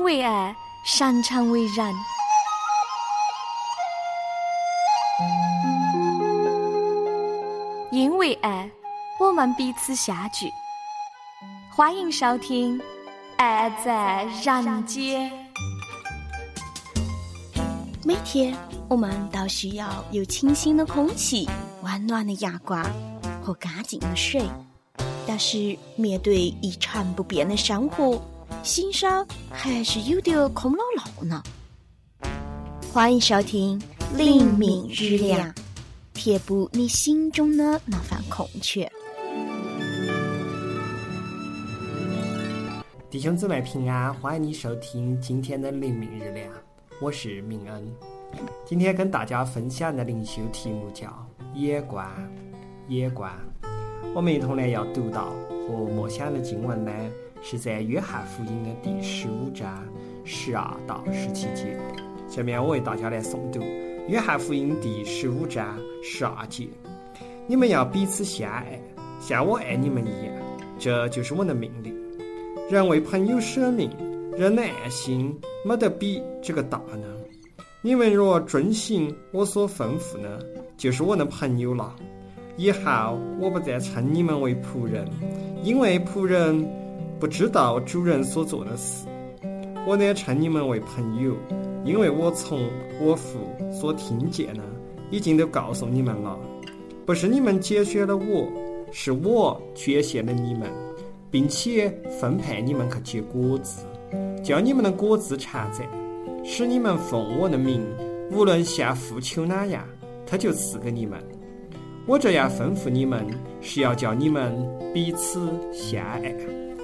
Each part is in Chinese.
为爱，擅长为人。因为爱，我们彼此相聚。欢迎收听《爱在人间》。 每天我们都需要有清新的空气、温暖的阳光和干净的水，但是面对一成不变的生活，心上还是有点空落落呢。欢迎收听灵敏日亮，填补你心中的那份空缺。 弟兄姊妹平安，欢迎你收听今天的灵敏日亮，我是明恩。今天跟大家分享的灵修题目叫眼观。我们一同来要读到和默想的经文呢，是在约翰福音的第15章12到17节。下面我为大家来诵读约翰福音第15章12节：你们要彼此相爱，像我爱你们一样，这就是我的命令。人为朋友舍命，人的爱心没得比这个大呢。你们若遵行我所吩咐呢，就是我的朋友了。以后我不再称你们为仆人，因为仆人不知道主人所做的事。我乃称你们为朋友，因为我从我父所听见的已经都告诉你们了。不是你们拣选了我，是我拣选了你们，并且分派你们去结果子，叫你们的果子常在，使你们奉我的名，无论向父求哪样，他就赐给你们。我这样吩咐你们，是要叫你们彼此相爱。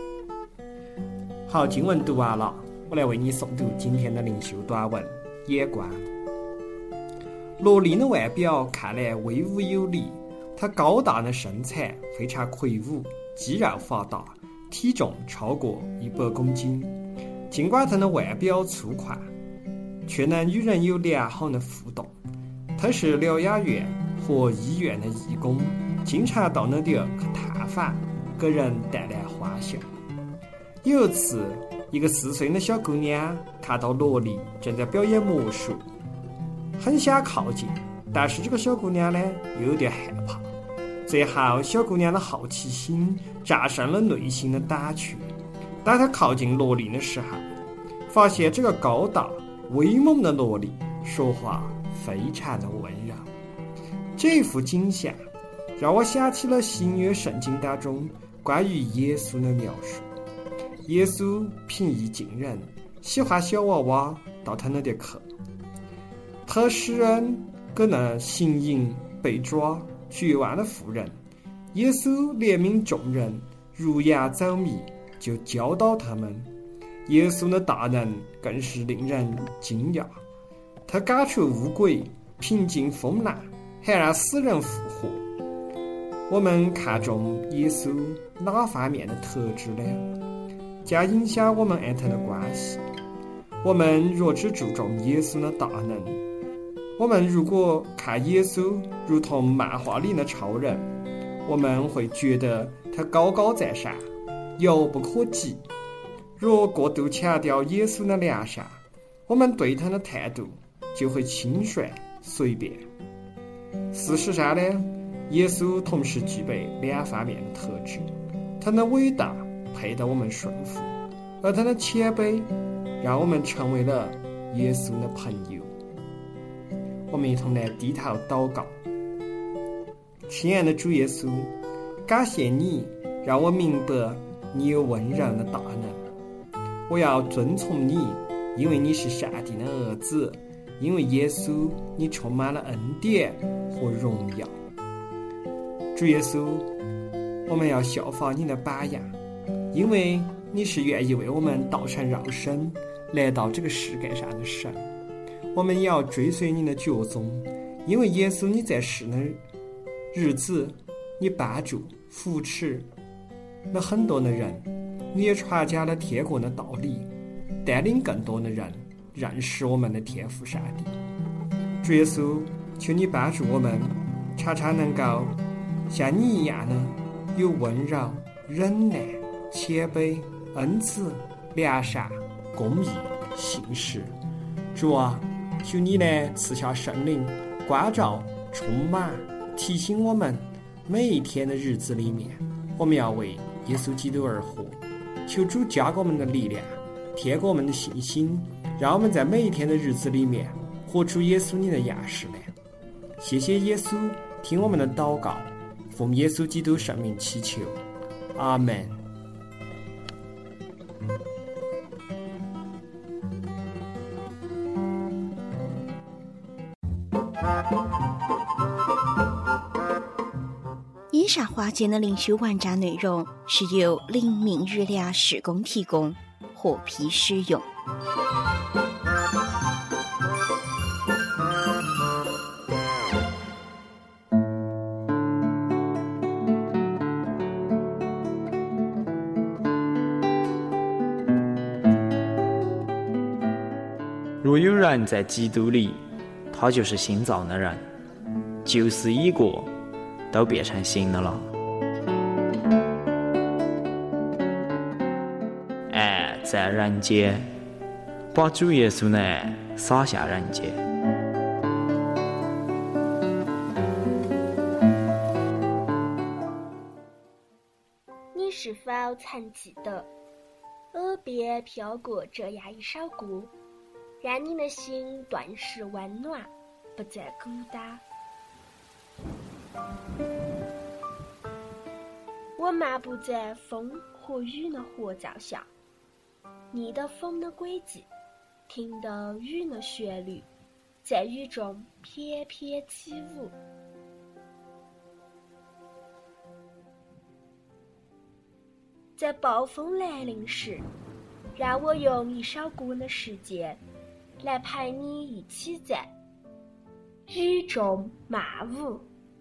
好，经文读完了，我来为你诵读今天的灵修短文眼观。罗琳的外表看来威武有力，她高大的身材非常魁梧，肌肉发达，体重超过100公斤。尽管她的外表粗犷，却能与人有良好的互动。她是疗养院和医院的义工，经常到那点去探访，给人带来欢笑。有一次，一个4岁的小姑娘看到萝莉正在表演魔术，很想靠近，但是这个小姑娘呢又有点害怕。最后，小姑娘的好奇心战胜了内心的胆怯。当她靠近萝莉的时候，发现这个高大威猛的萝莉说话非常的温柔。这一幅景象让我想起了新约圣经当中关于耶稣的描述。耶稣平易近人，喜欢小娃娃到他那里去。他施恩给那行淫、被抓、绝望的妇人。耶稣怜悯众人，如羊走迷，就教导他们。耶稣的大能更是令人惊讶，他赶出乌鬼，平静风浪，还让死人复活。我们看重耶稣哪方面的特质呢？将影响我们爱他的关系。我们若只注重耶稣的大能，我们如果看耶稣如同漫画里的超人，我们会觉得他高高在上，遥不可及。若过度强调耶稣的良善，我们对他的态度就会轻率随便。事实上呢，耶稣同时具备2方面的特质。他的伟大配得我们顺服，而他的谦卑让我们成为了耶稣的朋友。我们一同来低头祷告。亲爱的主耶稣，感谢你让我明白你有温柔的大能。我要遵从你，因为你是上帝的儿子，因为耶稣你充满了恩典和荣耀。主耶稣，我们要效法你的榜样，因为你是愿意为我们道成肉身来到这个世界上的神。我们也要追随你的脚踪，因为耶稣你在世的日子，你帮助扶持了很多的人，你也传讲了天国的道理，带领更多的人认识我们的天父上帝。主耶稣，求你帮助我们常常能够像你一样的有温柔、忍耐、谦卑、恩慈、良善、公义信实。主啊，求你呢赐下圣灵关照充满，提醒我们每一天的日子里面，我们要为耶稣基督而活。求主加给我们的力量，添给我们的信心，让我们在每一天的日子里面活出耶稣你的样式来。谢谢耶稣，听我们的祷告，奉耶稣基督圣名祈求，阿们。 以上话节的灵修完整内容是由灵命日料施工提供，获批使用。 若有人在基督里，他就是新造的人，旧事已过，都变成新的了。爱在人间，把主耶稣的爱洒下人间。 你是否曾记得耳边飘过这样一首歌，让你的心顿时温暖，不再孤单？我漫步在风和雨的合奏下，逆的风的轨迹，听的雨的旋律，在雨中翩翩起舞。在暴风来临时，让我用一首歌的时间来陪你一起在雨中漫舞。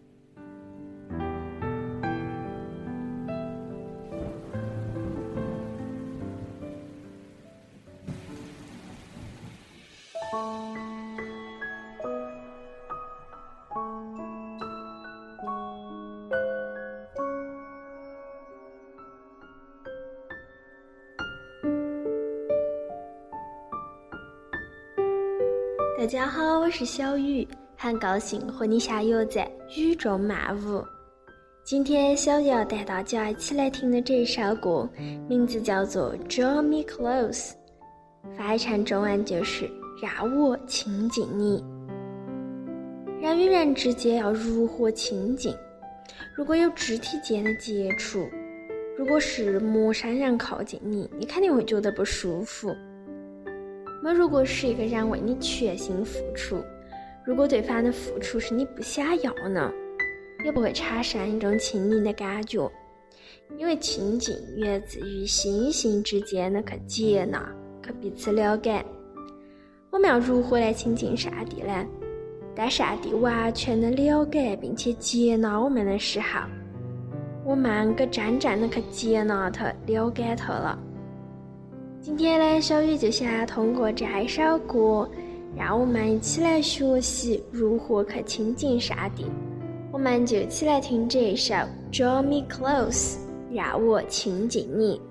大家好，我是小雨，很高兴和你相约在雨中漫舞。今天小雨要带大家一起来听的这一首歌，名字叫做 Draw Me Close， 翻译成中文就是让我亲近你。人与人之间要如何亲近？如果有肢体间的接触，如果是陌生人靠近你，你肯定会觉得不舒服。那如果是一个人为你全心付出，如果对方的付出是你不想要呢，也不会产生一种亲密的感觉。因为亲近源自于心性之间的去接纳，去彼此了解。我们要如何来亲近上帝呢？当上帝完全的了解并且接纳我们的时候，我们更真正的去接纳他，了解他了。今天呢，小雨就想通过这一首歌，让我们一起来学习如何去亲近上帝。我们就一起来听这一首 Draw Me Close， 让我亲近你。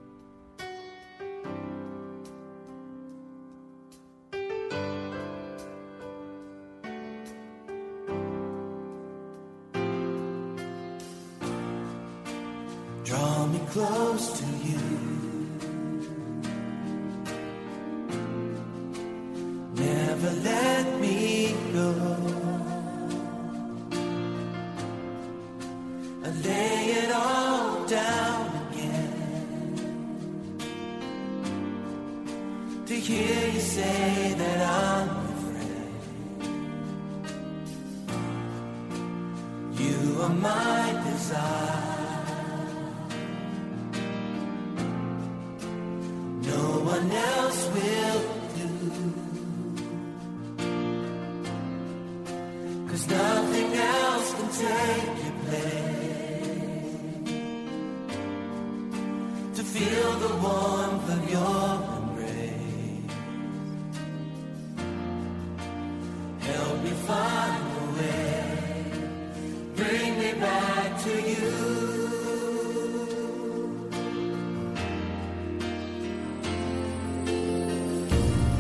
Draw me close to you.Never let me go. I lay it all down again to hear you say that I'm your friend. You are my desire. No one else will.'Cause nothing else can take your place. To feel the warmth of your embrace, help me find a way, bring me back to you.Draw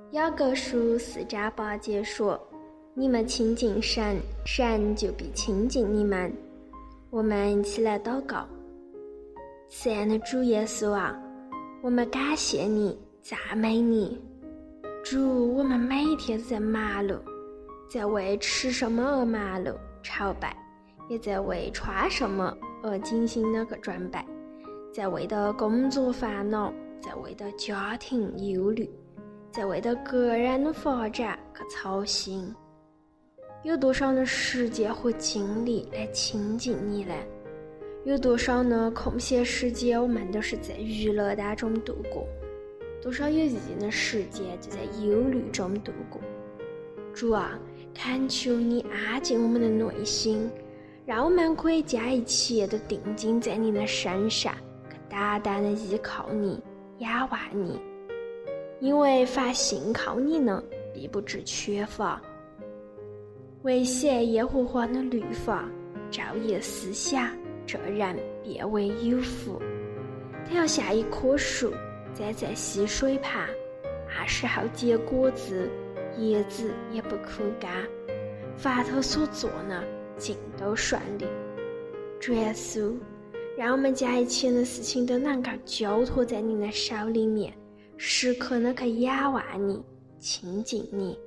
雅各书4章8节说：“你们亲近神，神就必亲近你们。”我们一起来祷告。慈爱的主耶稣啊，我们感谢你，赞美你。主，我们每一天在忙碌，在为吃什么而忙碌朝拜，也在为穿什么而精心的去准备，在为的工作烦恼，在为的家庭忧虑，在为的个人的发展去操心。有多少的时间和精力来亲近你呢？有多少的空闲时间我们都是在娱乐当中度过，多少有意义的时间就在忧虑中度过。主啊，恳求你安静我们的内心，让我们可以将一切都定睛在你的身上，单单的依靠你，仰望你。因为凡信靠你呢，必不致缺乏。为写耶和华的律法，昼夜思想，这人便为有福。他要像一棵树栽在溪水旁，按时候结果子，叶子也不枯干。凡他所做呢，尽都顺利。主耶稣，让我们将一切的事情都能够交托在你的手里面，时刻的去仰望你，亲近你。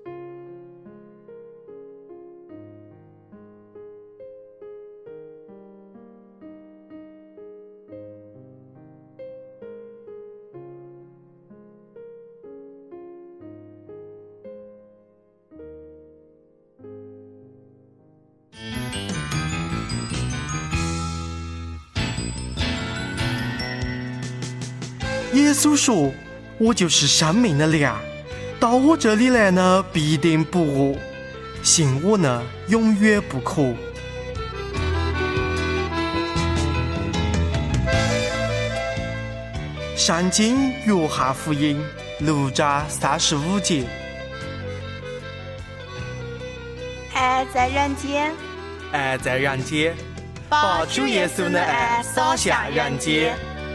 耶稣说：“我就是生命的粮，到我这里来呢，必定不饿；信我呢，永远不渴。”圣经约翰福音6章35节。 爱在人间， 爱在人间，把主耶稣的爱洒向人间。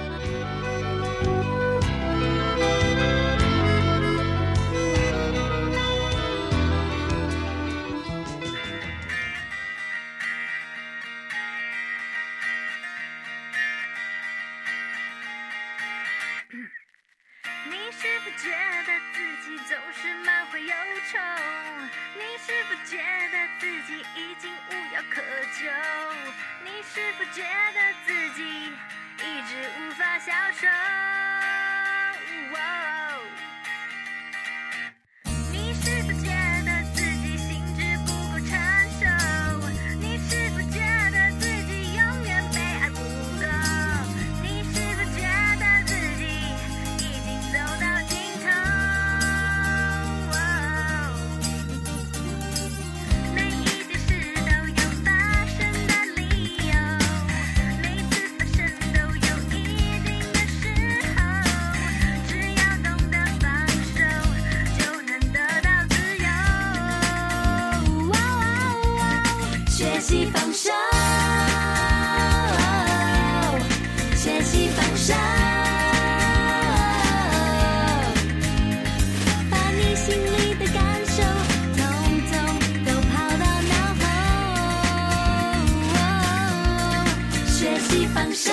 你是否觉得自己总是满怀忧愁？你是否觉得自己已经无药可救？你是否觉得自己一直无法消受？你是否觉得自己心智不够成熟？你是否觉得自己永远被爱不够？你是否觉得自己已经走到尽头？每一件事都有发生的理由，每次发生都有一定的时候，只要懂得放手，就能得到自由。学习放手，学习放手，把你心里的感受统统都抛到脑后。学习放手，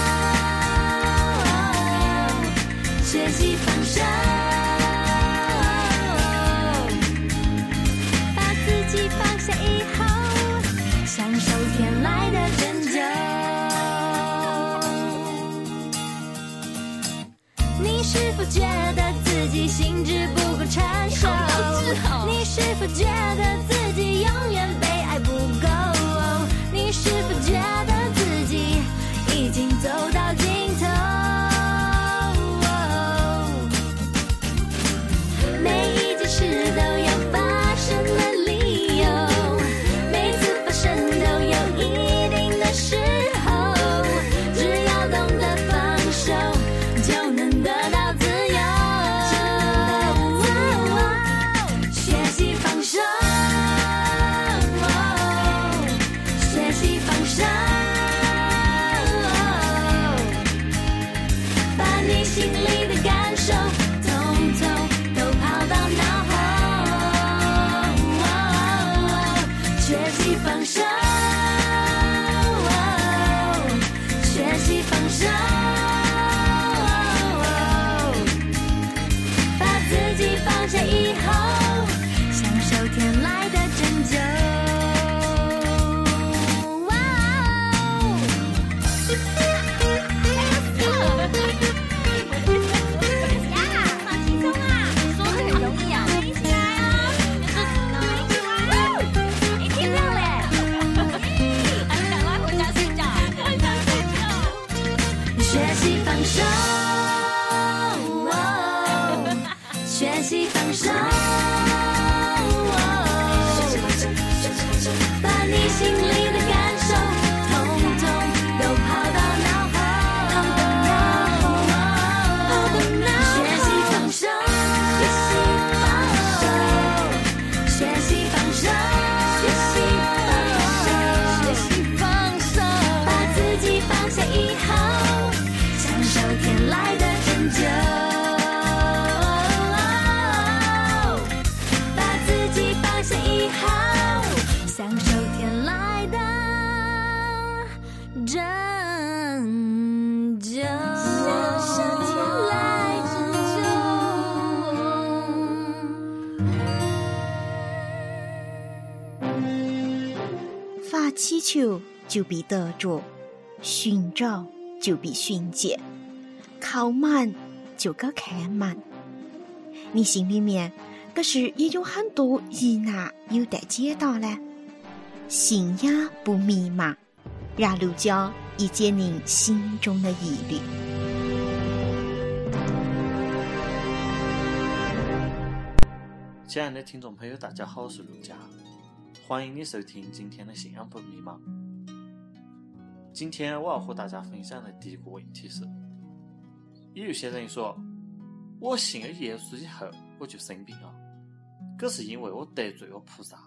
学习放手，把自己放下以后，享受天来的拯救。你是否觉得自己心智不够成熟？你是否觉得自己永远被爱不够？你是否觉得自己已经走到尽头？每一件事都有发生的理由，每次发生都有一定的时候，只要懂得放手，就能得到自由。学习放手。 学习放手，学习放手，把你心里的感受统统都抛到脑后，学习放手，学习放手，学习放手，把自己放下以后，享受天来的拯救。把自己放下以后，享受天来的拯救。享受天来拯救。发祈求就必得着，寻找就必寻见，靠满就该看满。你心里面可是也有很多疑难有待解答呢。信呀不迷茫，让陆教以解您心中的疑虑。 亲爱的听众朋友，大家好，我是陆佳，欢迎你收听今天的信仰不迷茫。今天我要和大家分享的第一个问题是，有些人说，我信了耶稣以后我就生病了，这是因为我得罪了菩萨。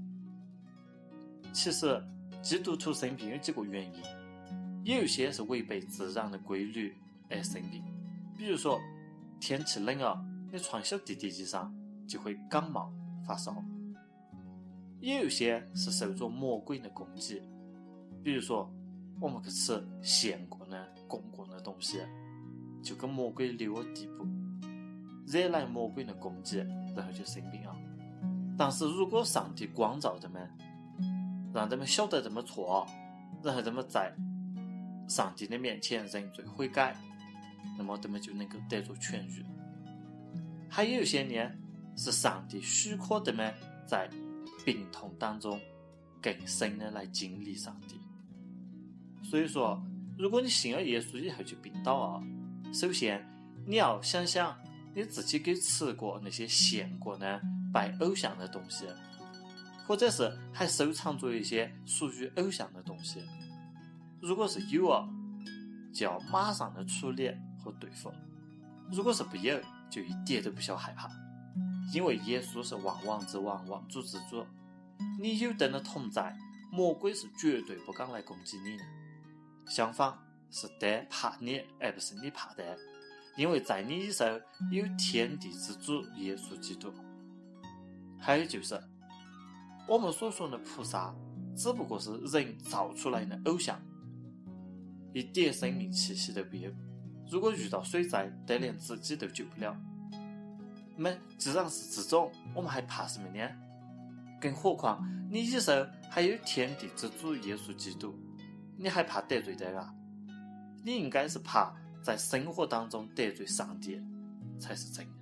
其实基督徒生病有几个原因，也有些是违背自然的规律而生病，比如说天气冷了，你穿小弟弟衣裳就会感冒发烧；也有些是受着魔鬼的攻击，比如说我们去吃咸过的、滚过的东西，就跟魔鬼流了地步，惹来魔鬼的攻击，然后就生病了。但是如果上帝光照他们，让他们晓得这么错，然后他们在上帝的面前认罪悔改，那么他们就能够得着痊愈。还有一些呢，是上帝许可他们在病痛当中更深的来经历上帝。所以说，如果你信了耶稣以后就病倒了，首先你要想想你自己给吃过那些咸过的拜偶像的东西，或者是还收藏着一些属于偶像的东西。如果是有啊，就要马上的处理和对付；如果是不有，就一点都不需要害怕，因为耶稣是万王之王，万主之主。你有他的同在，魔鬼是绝对不敢来攻击你的。相反，是他怕你，而不是你怕他，因为在你以上有天地之主耶稣基督。还有就是，我们所说的菩萨只不过是人造出来的偶像，一点生命气息都没有。如果遇到水灾，他连自己都救不了。那么既然是这种，我们还怕什么呢？更何况你以上还有天地之主耶稣基督，你还怕得罪他啊？你应该是怕在生活当中得罪上帝才是真的。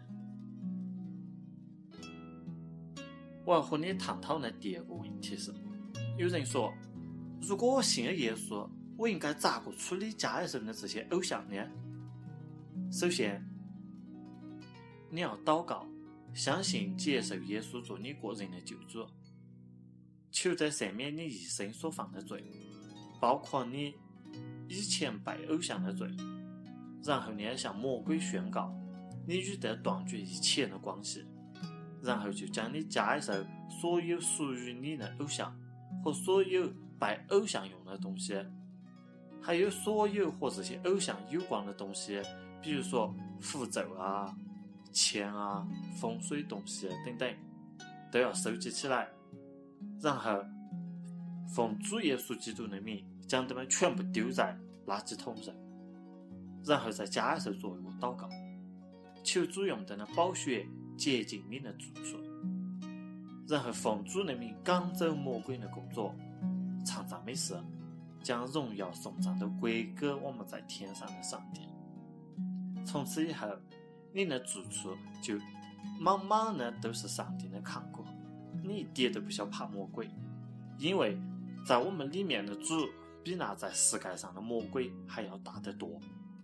我要和你探讨的第二个问题是，有人说，如果我信了耶稣，我应该咋个处理家里头的这些偶像呢？首先，你要祷告，相信接受耶稣做你个人的救主，求在赦免你一生所犯的罪，包括你以前拜偶像的罪。然后呢，向魔鬼宣告你与他断绝一切的关系，然后就将你家里头所有属于你的偶像和所有拜偶像用的东西，还有所有和这些偶像有关的东西，比如说符咒啊、钱啊、风水东西等等，都要收集起来，然后奉主耶稣基督的名将它们全部丢在垃圾桶上，然后在家里头做一个祷告，求主用他的宝血洁净你的住处，然后奉主的名赶走魔鬼的工作，唱赞美诗，将荣耀颂赞都归给我们在天上的上帝。从此以后，你的住处就满满的都是上帝的看顾，你一点都不需要怕魔鬼，因为在我们里面的主比那在世界上的魔鬼还要大得多。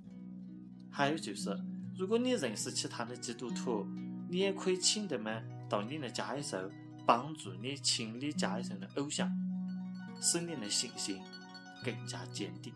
还有就是，如果你认识其他的基督徒，你也可以请他们到你的家里头，帮助你清理家里头的偶像，使你的信心更加坚定。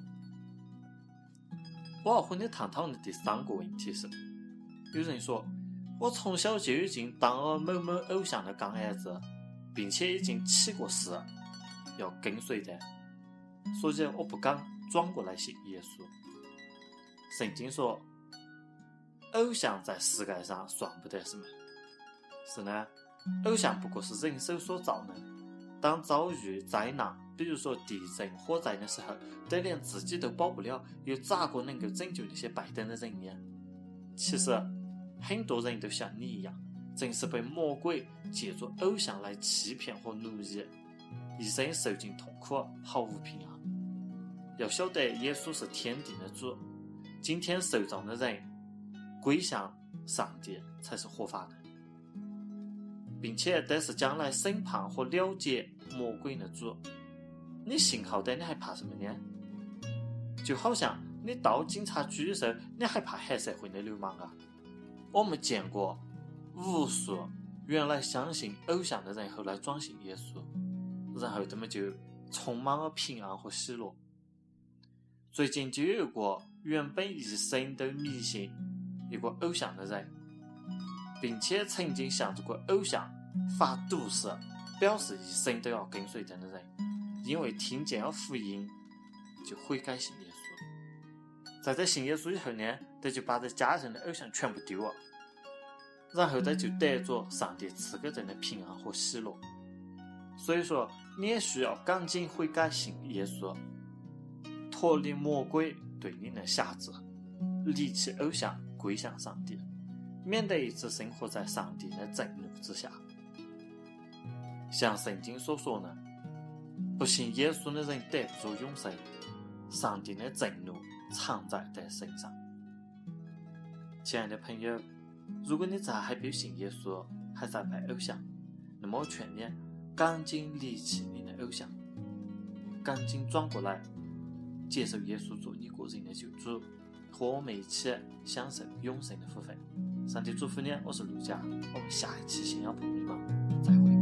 我要和你探讨的第3个问题是，有人说我从小就已经当了某某偶像的干儿子，并且已经起过誓要跟随的，所以我不敢转过来信耶稣。圣经说，偶像在世界上算不得什么，是呢，偶像不过是人手所造的。当遭遇灾难，比如说地震、火灾的时候，都连自己都保不了，又咋个能够拯救那些拜登的人呢？其实很多人都像你一样，正是被魔鬼借助偶像来欺骗和奴役，一生受尽痛苦，毫无平安。要晓得耶稣是天地的主，今天受造的人归向上帝才是合法的，并且都是将来审判和了结魔鬼的主。你信好歹，你还怕什么呢？就好像你到警察局的时候，你还怕黑社会的流氓啊？我们见过无数原来相信偶像的人后来转信耶稣，然后他们就充满了平安和喜乐。最近就有一个原本一生都迷信一个偶像的人，并且曾经向这个偶像发毒誓，表示一生都要跟随他的人，因为听见了福音就悔改信耶稣。在这信耶稣以后呢，他就把这家人的偶像全部丢了，然后他就得着上帝赐给人的平安和喜乐。所以说你也需要赶紧悔改信耶稣，脱离魔鬼对你的辖制，离弃偶像，归向上帝，免得一直生活在上帝的震怒之下。像圣经所说呢，不信耶稣的人得不着永生，上帝的震怒藏在他身上。亲爱的朋友，如果你还没有信耶稣，还在拜偶像，那么我劝你赶紧离弃你的偶像，赶紧转过来接受耶稣做你个人的救主，和我们一起享受永生的福分。上帝祝福你，我是陆家，我们下一期信仰碰迷茫再会。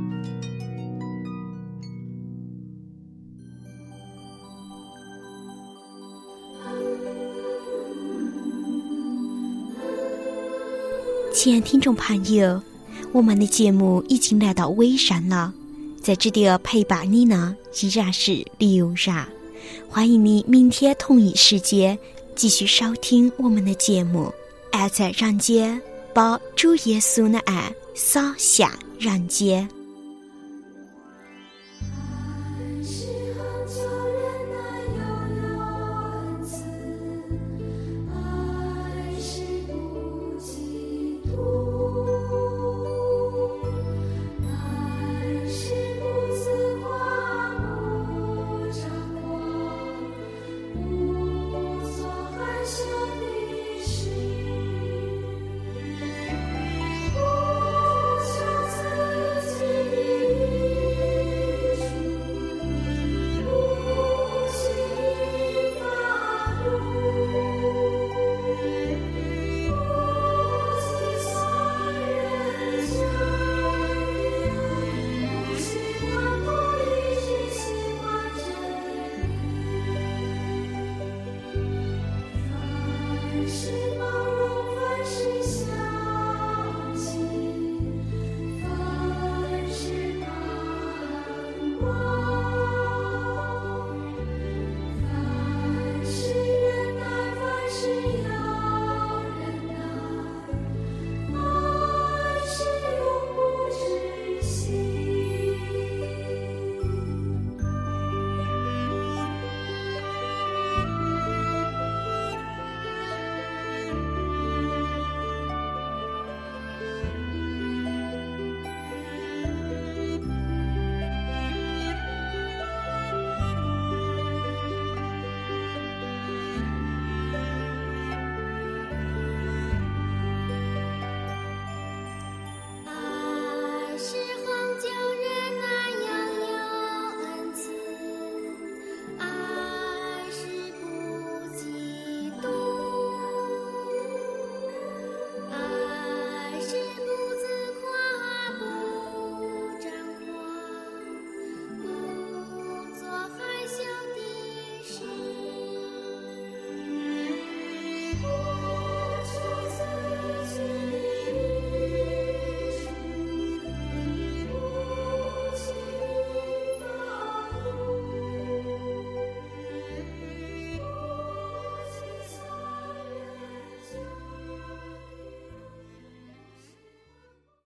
亲爱的听众朋友，我们的节目已经来到尾声了，在这里陪伴你呢依然是刘然，欢迎你明天同一时间继续收听我们的节目。爱在人间，把主耶稣的爱洒下人间。